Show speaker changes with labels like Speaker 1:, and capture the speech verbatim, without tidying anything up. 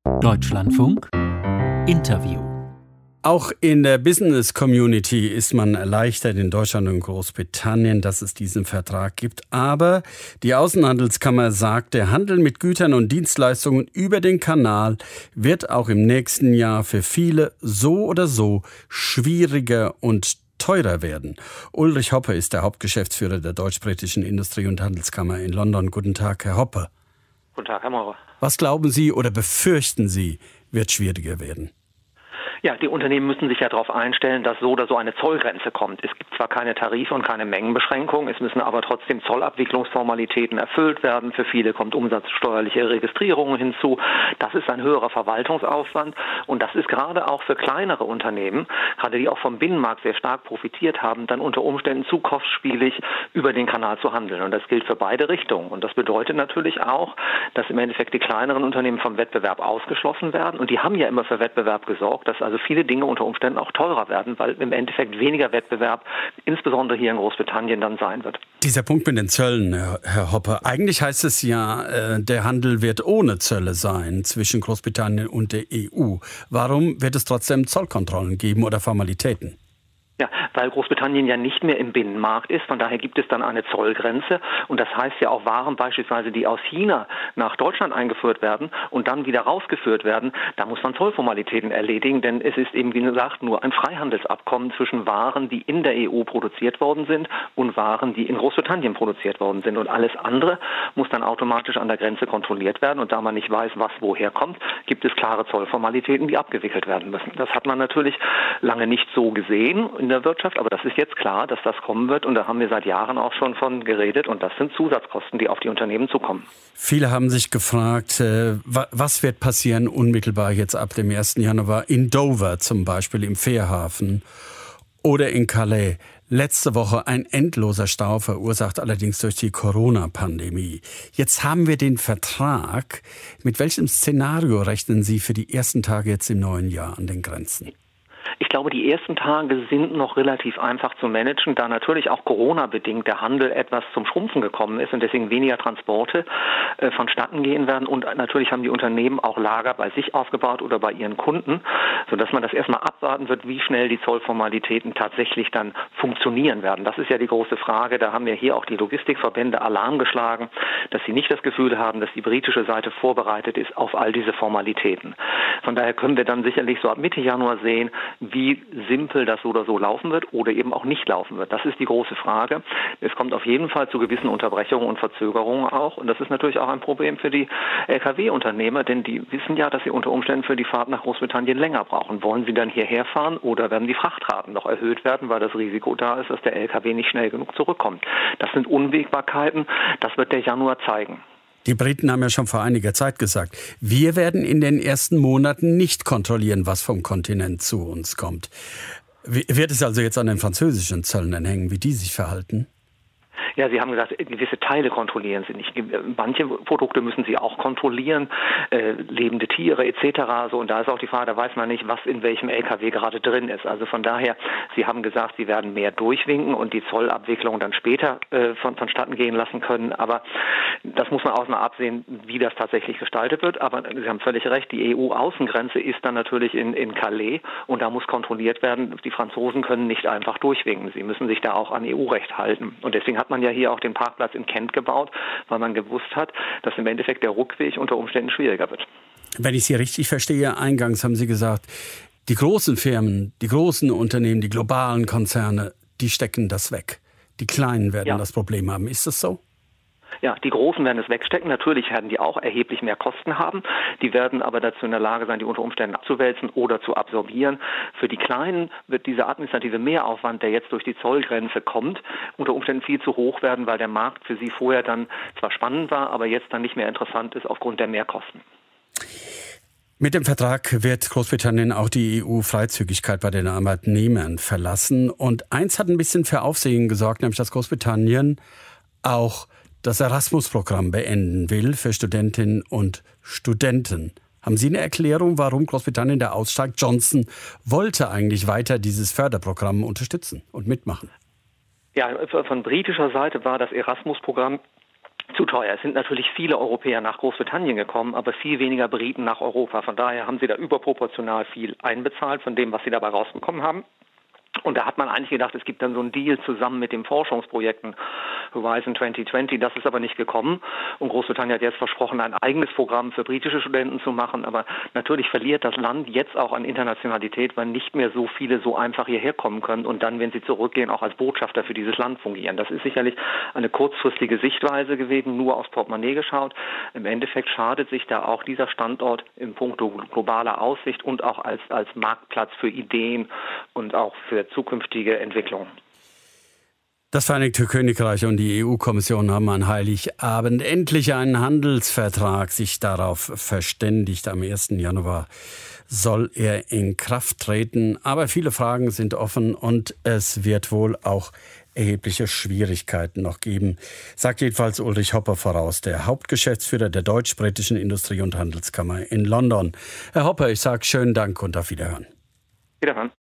Speaker 1: Deutschlandfunk Interview.
Speaker 2: Auch in der Business Community ist man erleichtert in Deutschland und Großbritannien, dass es diesen Vertrag gibt. Aber die Außenhandelskammer sagt, der Handel mit Gütern und Dienstleistungen über den Kanal wird auch im nächsten Jahr für viele so oder so schwieriger und teurer werden. Ulrich Hoppe ist der Hauptgeschäftsführer der Deutsch-Britischen Industrie- und Handelskammer in London. Guten Tag, Herr Hoppe.
Speaker 3: Guten Tag, Herr Maurer.
Speaker 2: Was glauben Sie oder befürchten Sie, wird schwieriger werden?
Speaker 3: Ja, die Unternehmen müssen sich ja darauf einstellen, dass so oder so eine Zollgrenze kommt. Es gibt zwar keine Tarife und keine Mengenbeschränkungen, es müssen aber trotzdem Zollabwicklungsformalitäten erfüllt werden. Für viele kommt umsatzsteuerliche Registrierung hinzu. Das ist ein höherer Verwaltungsaufwand und das ist gerade auch für kleinere Unternehmen, gerade die auch vom Binnenmarkt sehr stark profitiert haben, dann unter Umständen zu kostspielig über den Kanal zu handeln. Und das gilt für beide Richtungen. Und das bedeutet natürlich auch, dass im Endeffekt die kleineren Unternehmen vom Wettbewerb ausgeschlossen werden. Und die haben ja immer für Wettbewerb gesorgt, dass also viele Dinge unter Umständen auch teurer werden, weil im Endeffekt weniger Wettbewerb, insbesondere hier in Großbritannien, dann sein wird.
Speaker 2: Dieser Punkt mit den Zöllen, Herr Hoppe, eigentlich heißt es ja, der Handel wird ohne Zölle sein zwischen Großbritannien und der E U. Warum wird es trotzdem Zollkontrollen geben oder Formalitäten?
Speaker 3: Ja, weil Großbritannien ja nicht mehr im Binnenmarkt ist. Von daher gibt es dann eine Zollgrenze. Und das heißt ja auch Waren beispielsweise, die aus China nach Deutschland eingeführt werden und dann wieder rausgeführt werden, da muss man Zollformalitäten erledigen. Denn es ist eben, wie gesagt, nur ein Freihandelsabkommen zwischen Waren, die in der E U produziert worden sind und Waren, die in Großbritannien produziert worden sind. Und alles andere muss dann automatisch an der Grenze kontrolliert werden. Und da man nicht weiß, was woher kommt, gibt es klare Zollformalitäten, die abgewickelt werden müssen. Das hat man natürlich lange nicht so gesehen in der Wirtschaft, aber das ist jetzt klar, dass das kommen wird und da haben wir seit Jahren auch schon von geredet und das sind Zusatzkosten, die auf die Unternehmen zukommen.
Speaker 2: Viele haben sich gefragt, äh, was wird passieren unmittelbar jetzt ab dem ersten Januar in Dover zum Beispiel im Fährhafen oder in Calais. Letzte Woche ein endloser Stau, verursacht allerdings durch die Corona-Pandemie. Jetzt haben wir den Vertrag. Mit welchem Szenario rechnen Sie für die ersten Tage jetzt im neuen Jahr an den Grenzen?
Speaker 3: Ich glaube, die ersten Tage sind noch relativ einfach zu managen, da natürlich auch Corona-bedingt der Handel etwas zum Schrumpfen gekommen ist und deswegen weniger Transporte äh, vonstatten gehen werden. Und natürlich haben die Unternehmen auch Lager bei sich aufgebaut oder bei ihren Kunden, sodass man das erstmal abwarten wird, wie schnell die Zollformalitäten tatsächlich dann funktionieren werden. Das ist ja die große Frage. Da haben wir hier auch die Logistikverbände Alarm geschlagen, dass sie nicht das Gefühl haben, dass die britische Seite vorbereitet ist auf all diese Formalitäten. Von daher können wir dann sicherlich so ab Mitte Januar sehen, wie simpel das so oder so laufen wird oder eben auch nicht laufen wird. Das ist die große Frage. Es kommt auf jeden Fall zu gewissen Unterbrechungen und Verzögerungen auch. Und das ist natürlich auch ein Problem für die L K W-Unternehmer, denn die wissen ja, dass sie unter Umständen für die Fahrt nach Großbritannien länger brauchen. Wollen sie dann hierher fahren oder werden die Frachtraten noch erhöht werden, weil das Risiko da ist, dass der L K W nicht schnell genug zurückkommt. Das sind Unwägbarkeiten. Das wird der Januar zeigen.
Speaker 2: Die Briten haben ja schon vor einiger Zeit gesagt, wir werden in den ersten Monaten nicht kontrollieren, was vom Kontinent zu uns kommt. Wird es also jetzt an den französischen Zöllnern hängen, wie die sich verhalten?
Speaker 3: Ja, Sie haben gesagt, gewisse Teile kontrollieren Sie nicht. Manche Produkte müssen Sie auch kontrollieren, äh, lebende Tiere et cetera. So, und da ist auch die Frage, da weiß man nicht, was in welchem L K W gerade drin ist. Also von daher, Sie haben gesagt, Sie werden mehr durchwinken und die Zollabwicklung dann später äh, von, vonstatten gehen lassen können. Aber das muss man auch mal absehen, wie das tatsächlich gestaltet wird. Aber Sie haben völlig recht, die E U-Außengrenze ist dann natürlich in, in Calais und da muss kontrolliert werden. Die Franzosen können nicht einfach durchwinken. Sie müssen sich da auch an E U-Recht halten. Und deswegen hat man ja hier auch den Parkplatz in Kent gebaut, weil man gewusst hat, dass im Endeffekt der Rückweg unter Umständen schwieriger wird.
Speaker 2: Wenn ich Sie richtig verstehe, eingangs haben Sie gesagt, die großen Firmen, die großen Unternehmen, die globalen Konzerne, die stecken das weg. Die Kleinen werden ja das Problem haben. Ist das so?
Speaker 3: Ja, die Großen werden es wegstecken. Natürlich werden die auch erheblich mehr Kosten haben. Die werden aber dazu in der Lage sein, die unter Umständen abzuwälzen oder zu absorbieren. Für die Kleinen wird dieser administrative Mehraufwand, der jetzt durch die Zollgrenze kommt, unter Umständen viel zu hoch werden, weil der Markt für sie vorher dann zwar spannend war, aber jetzt dann nicht mehr interessant ist aufgrund der Mehrkosten.
Speaker 2: Mit dem Vertrag wird Großbritannien auch die E U-Freizügigkeit bei den Arbeitnehmern verlassen. Und eins hat ein bisschen für Aufsehen gesorgt, nämlich dass Großbritannien auch das Erasmus-Programm beenden will für Studentinnen und Studenten. Haben Sie eine Erklärung, warum Großbritannien da aussteigt? Johnson wollte eigentlich weiter dieses Förderprogramm unterstützen und mitmachen.
Speaker 3: Ja, von britischer Seite war das Erasmus-Programm Zu teuer. Es sind natürlich viele Europäer nach Großbritannien gekommen, aber viel weniger Briten nach Europa. Von daher haben sie da überproportional viel einbezahlt von dem, was sie dabei rausbekommen haben. Und da hat man eigentlich gedacht, es gibt dann so einen Deal zusammen mit den Forschungsprojekten Horizon zwanzig zwanzig. Das ist aber nicht gekommen. Und Großbritannien hat jetzt versprochen, ein eigenes Programm für britische Studenten zu machen. Aber natürlich verliert das Land jetzt auch an Internationalität, weil nicht mehr so viele so einfach hierher kommen können und dann, wenn sie zurückgehen, auch als Botschafter für dieses Land fungieren. Das ist sicherlich eine kurzfristige Sichtweise gewesen, nur aufs Portemonnaie geschaut. Im Endeffekt schadet sich da auch dieser Standort in puncto globaler Aussicht und auch als, als Marktplatz für Ideen und auch für zukünftige Entwicklung.
Speaker 2: Das Vereinigte Königreich und die E U-Kommission haben an Heiligabend endlich einen Handelsvertrag sich darauf verständigt. Am ersten Januar soll er in Kraft treten. Aber viele Fragen sind offen und es wird wohl auch erhebliche Schwierigkeiten noch geben, sagt jedenfalls Ulrich Hopper voraus, der Hauptgeschäftsführer der Deutsch-Britischen Industrie- und Handelskammer in London. Herr Hopper, ich sage schönen Dank und auf Wiederhören.
Speaker 3: Wiederhören.